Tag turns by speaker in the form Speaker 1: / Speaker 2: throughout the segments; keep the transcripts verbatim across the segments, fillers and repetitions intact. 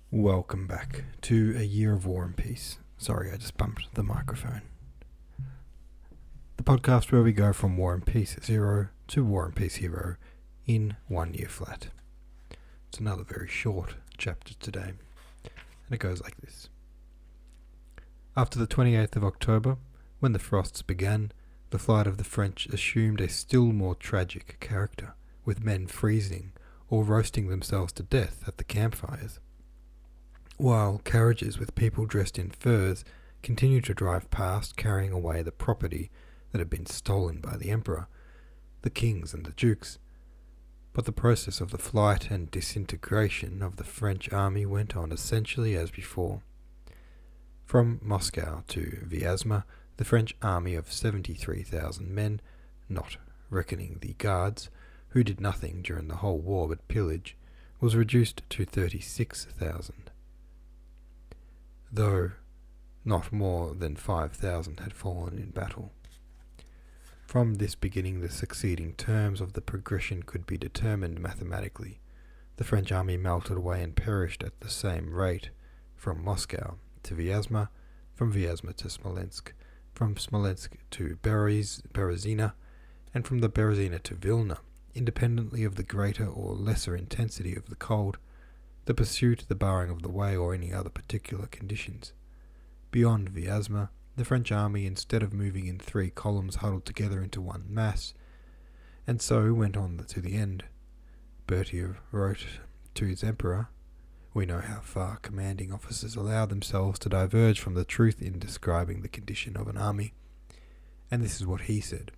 Speaker 1: Welcome back to A Year of War and Peace. Sorry, I just bumped the microphone. The podcast where we go from War and Peace Zero to War and Peace Hero in one year flat. It's another very short chapter today, and it goes like this. After the twenty-eighth of October, when the frosts began, the flight of the French assumed a still more tragic character, with men freezing or roasting themselves to death at the campfires, while carriages with people dressed in furs continued to drive past, carrying away the property that had been stolen by the emperor, the kings and the dukes. But the process of the flight and disintegration of the French army went on essentially as before. From Moscow to Vyazma, the French army of seventy-three thousand men, not reckoning the guards, who did nothing during the whole war but pillage, was reduced to thirty-six thousand. Though not more than five thousand had fallen in battle. From this beginning the succeeding terms of the progression could be determined mathematically. The French army melted away and perished at the same rate, from Moscow to Vyazma, from Vyazma to Smolensk, from Smolensk to Berez, Berezina, and from the Berezina to Vilna, independently of the greater or lesser intensity of the cold, the pursuit, the barring of the way, or any other particular conditions. Beyond Vyazma, the French army, instead of moving in three columns, huddled together into one mass, and so went on to the end. Berthier wrote to his emperor, "We know how far commanding officers allow themselves to diverge from the truth in describing the condition of an army." And this is what he said.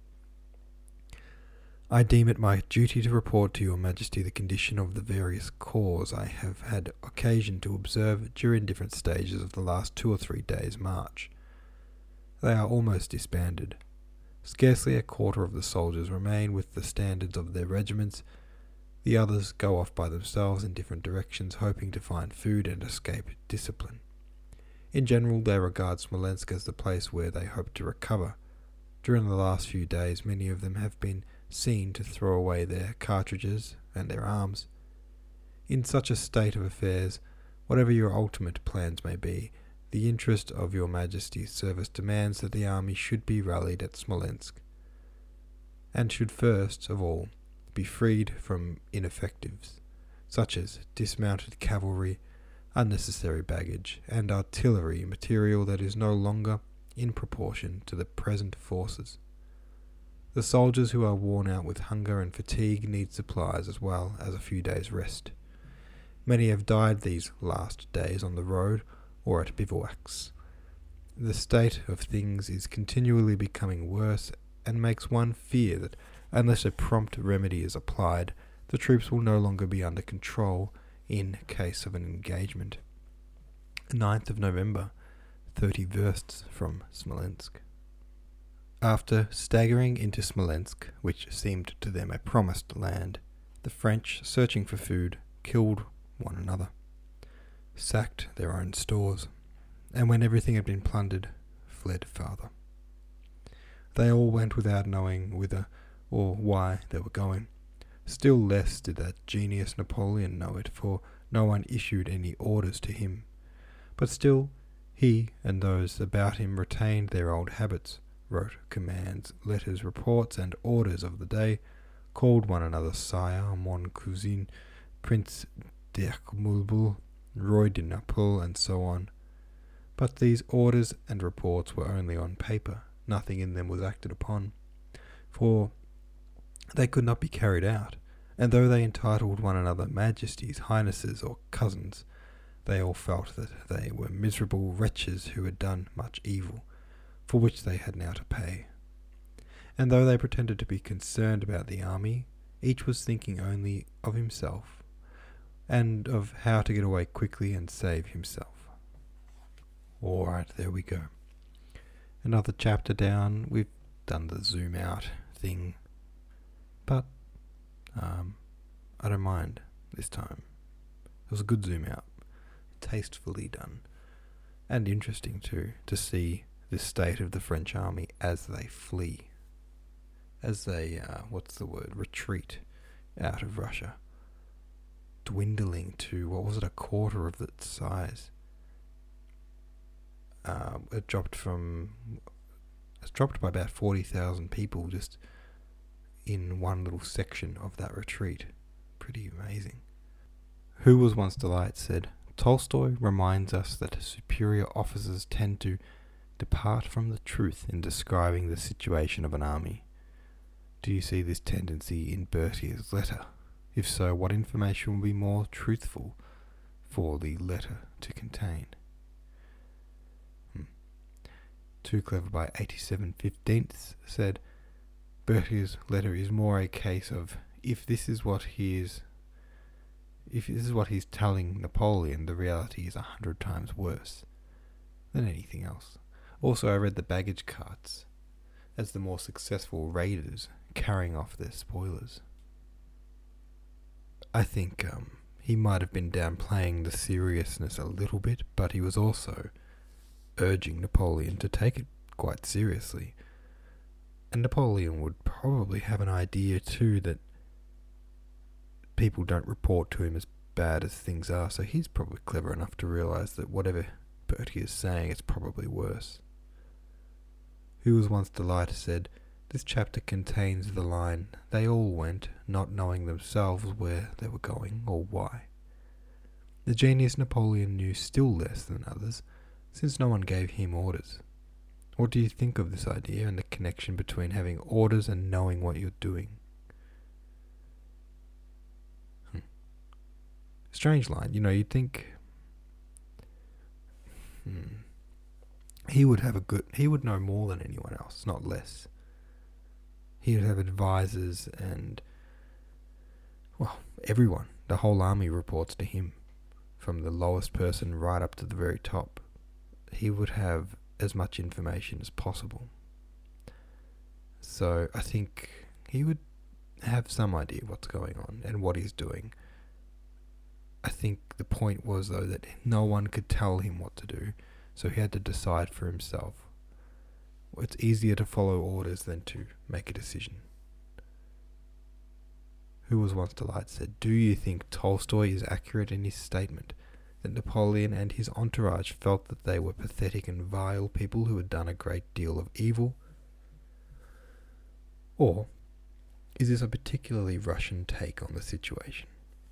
Speaker 1: "I deem it my duty to report to your Majesty the condition of the various corps I have had occasion to observe during different stages of the last two or three days' march. They are almost disbanded. Scarcely a quarter of the soldiers remain with the standards of their regiments. The others go off by themselves in different directions, hoping to find food and escape discipline. In general, they regard Smolensk as the place where they hope to recover. During the last few days, many of them have been seen to throw away their cartridges and their arms. In such a state of affairs, whatever your ultimate plans may be, the interest of your Majesty's service demands that the army should be rallied at Smolensk, and should first of all be freed from ineffectives, such as dismounted cavalry, unnecessary baggage, and artillery material that is no longer in proportion to the present forces. The soldiers who are worn out with hunger and fatigue need supplies as well as a few days' rest. Many have died these last days on the road or at bivouacs. The state of things is continually becoming worse and makes one fear that unless a prompt remedy is applied, the troops will no longer be under control in case of an engagement." ninth of November, thirty versts from Smolensk. After staggering into Smolensk, which seemed to them a promised land, the French, searching for food, killed one another, sacked their own stores, and when everything had been plundered, fled farther. They all went without knowing whither or why they were going. Still less did that genius Napoleon know it, for no one issued any orders to him. But still, he and those about him retained their old habits, wrote commands, letters, reports, and orders of the day, called one another sire, mon cousin, Prince d'Erquemulbul, Roy de Naples, and so on. But these orders and reports were only on paper. Nothing in them was acted upon, for they could not be carried out, and though they entitled one another majesties, highnesses, or cousins, they all felt that they were miserable wretches who had done much evil, for which they had now to pay. And though they pretended to be concerned about the army, each was thinking only of himself, and of how to get away quickly and save himself. Alright, there we go. Another chapter down. We've done the zoom out thing, but um, I don't mind this time. It was a good zoom out, tastefully done, and interesting too, to see the state of the French army as they flee, as they, uh, what's the word, retreat out of Russia. dwindling to, what was it, a quarter of its size. Uh, it dropped from, it's dropped by about forty thousand people just in one little section of that retreat. Pretty amazing. Who Was Once Delight said, Tolstoy reminds us that superior officers tend to depart from the truth in describing the situation of an army. Do you see this tendency in Berthier's letter? If so, what information will be more truthful for the letter to contain? Hmm. Too Clever by eighty-seven fifteenths said, Berthier's letter is more a case of if this is what he is, if this is what he's telling Napoleon, the reality is a hundred times worse than anything else. Also, I read the baggage carts as the more successful raiders carrying off their spoilers. I think um, he might have been downplaying the seriousness a little bit, but he was also urging Napoleon to take it quite seriously. And Napoleon would probably have an idea too that people don't report to him as bad as things are, so he's probably clever enough to realise that whatever Berthier is saying, it's probably worse. Who Was Once Delight said, this chapter contains the line, they all went, not knowing themselves where they were going or why. The genius Napoleon knew still less than others, since no one gave him orders. What do you think of this idea and the connection between having orders and knowing what you're doing? Hmm. Strange line, you know, you'd think hmm, he would have a good, he would know more than anyone else, not less. He would have advisors and, well, everyone. The whole army reports to him, from the lowest person right up to the very top. He would have as much information as possible. So I think he would have some idea what's going on and what he's doing. I think the point was, though, that no one could tell him what to do, so he had to decide for himself. It's easier to follow orders than to make a decision. Who Was Once Delight said, do you think Tolstoy is accurate in his statement that Napoleon and his entourage felt that they were pathetic and vile people who had done a great deal of evil? Or is this a particularly Russian take on the situation?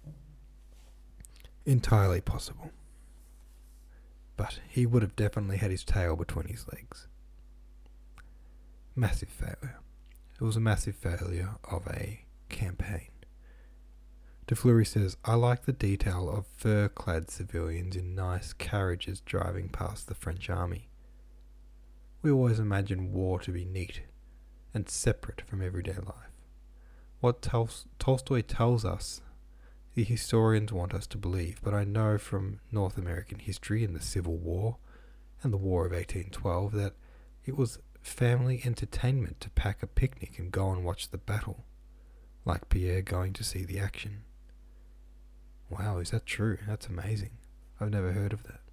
Speaker 1: Entirely possible. But he would have definitely had his tail between his legs. Massive failure. It was a massive failure of a campaign. De Fleury says, I like the detail of fur-clad civilians in nice carriages driving past the French army. We always imagine war to be neat and separate from everyday life. What Tol- Tolstoy tells us, the historians want us to believe, but I know from North American history and the Civil War and the War of eighteen twelve that it was family entertainment to pack a picnic and go and watch the battle, like Pierre going to see the action. Wow, is that true? That's amazing. I've never heard of that.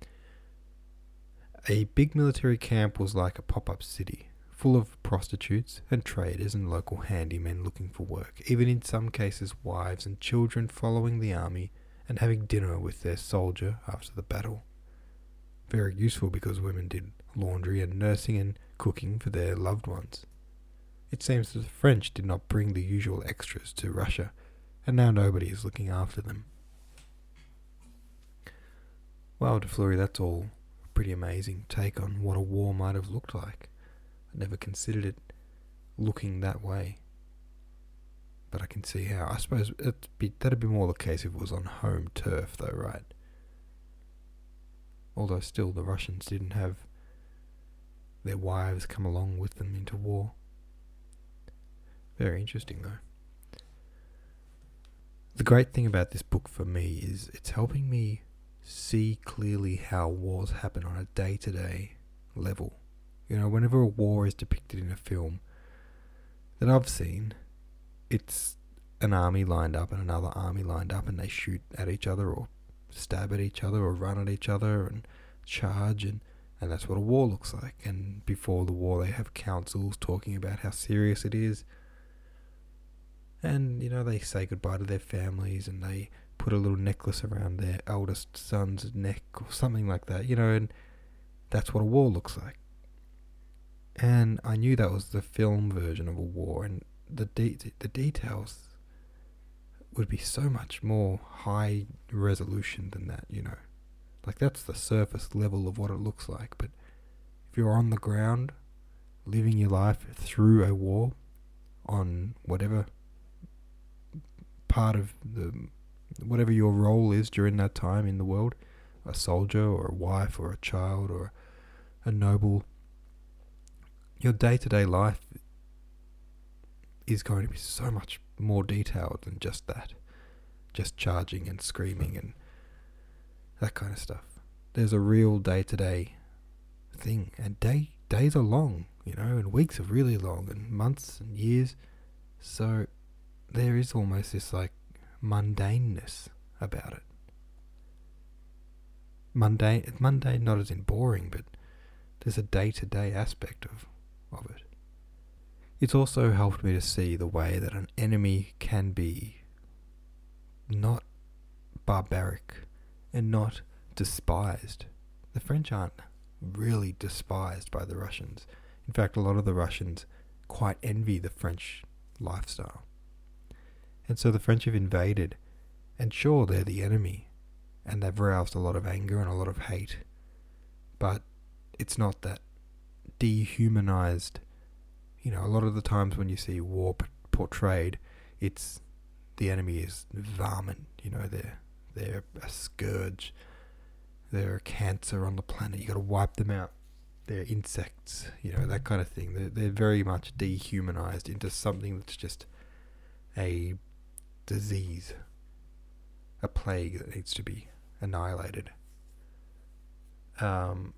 Speaker 1: A big military camp was like a pop-up city, full of prostitutes and traders and local handymen looking for work, even in some cases wives and children following the army and having dinner with their soldier after the battle. Very useful because women did laundry and nursing and cooking for their loved ones. It seems that the French did not bring the usual extras to Russia, and now nobody is looking after them. Well, De Fleury, that's all a pretty amazing take on what a war might have looked like. I never considered it looking that way. But I can see how. I suppose it'd be, that'd be more the case if it was on home turf, though, right? Although still, the Russians didn't have their wives come along with them into war. Very interesting, though. The great thing about this book for me is it's helping me see clearly how wars happen on a day-to-day level. You know, whenever a war is depicted in a film that I've seen, it's an army lined up and another army lined up and they shoot at each other or stab at each other or run at each other and charge, and, and that's what a war looks like. And before the war they have councils talking about how serious it is. And, you know, they say goodbye to their families and they put a little necklace around their eldest son's neck or something like that, you know, and that's what a war looks like. And I knew that was the film version of a war, and the de- the details would be so much more high resolution than that, you know. Like, that's the surface level of what it looks like, but if you're on the ground, living your life through a war, on whatever part of the, whatever your role is during that time in the world, a soldier or a wife or a child or a noble, your day-to-day life is going to be so much more detailed than just that. Just charging and screaming and that kind of stuff. There's a real day-to-day thing, and day days are long, you know, and weeks are really long, and months and years. So there is almost this like mundaneness about it. Mundane, mundane not as in boring, but there's a day-to-day aspect of, of it. It's also helped me to see the way that an enemy can be not barbaric and not despised. The French aren't really despised by the Russians. In fact, a lot of the Russians quite envy the French lifestyle. And so the French have invaded, and sure, they're the enemy, and they've roused a lot of anger and a lot of hate, but it's not that dehumanized. You know, a lot of the times when you see war p- portrayed, it's the enemy is varmint. You know, they're they're a scourge. They're a cancer on the planet. You got to wipe them out. They're insects. You know, that kind of thing. They're they're very much dehumanized into something that's just a disease, a plague that needs to be annihilated. Um,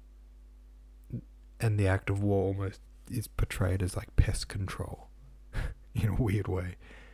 Speaker 1: and the act of war almost is portrayed as like pest control in a weird way.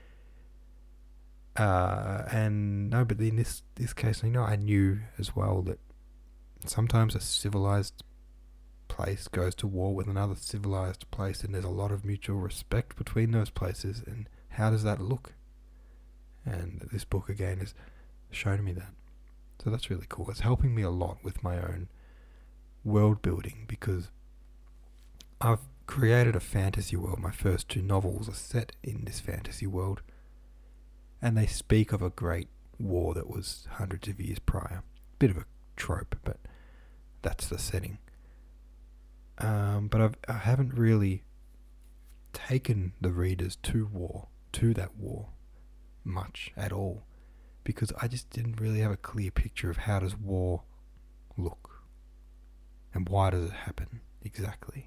Speaker 1: Uh, and no, but in this, this case, you know, I knew as well that sometimes a civilized place goes to war with another civilized place, and there's a lot of mutual respect between those places, and how does that look? And this book again has shown me that. So that's really cool. It's helping me a lot with my own world building, because I've created a fantasy world. My first two novels are set in this fantasy world, and they speak of a great war that was hundreds of years prior. Bit of a trope, but that's the setting. Um, but I've, I haven't really taken the readers to war, to that war, much at all, because I just didn't really have a clear picture of how does war look, and why does it happen exactly.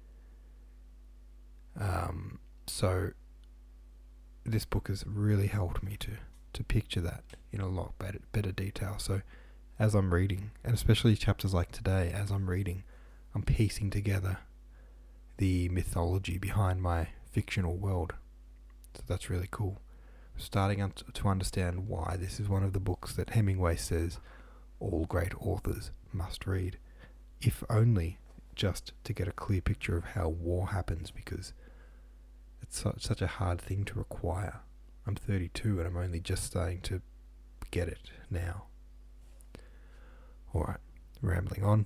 Speaker 1: Um, so this book has really helped me to, to picture that in a lot better, better detail. So as I'm reading, and especially chapters like today, as I'm reading, I'm piecing together the mythology behind my fictional world. So that's really cool. I'm starting to understand why this is one of the books that Hemingway says all great authors must read, if only just to get a clear picture of how war happens, because it's su- such a hard thing to acquire. I'm thirty-two and I'm only just starting to get it now. Alright, rambling on.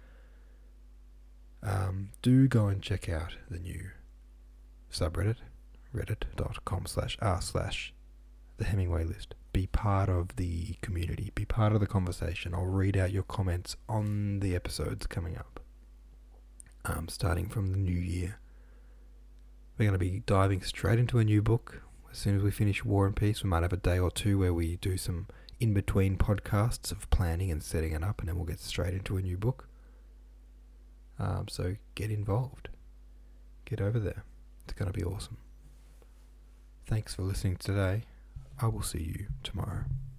Speaker 1: Um, do go and check out the new subreddit, reddit.com slash r slash the Hemingway list. Be part of the community. Be part of the conversation. I'll read out your comments on the episodes coming up. Um, starting from the new year. We're going to be diving straight into a new book. As soon as we finish War and Peace, we might have a day or two where we do some in-between podcasts of planning and setting it up, and then we'll get straight into a new book. Um, so get involved. Get over there. It's going to be awesome. Thanks for listening today. I will see you tomorrow.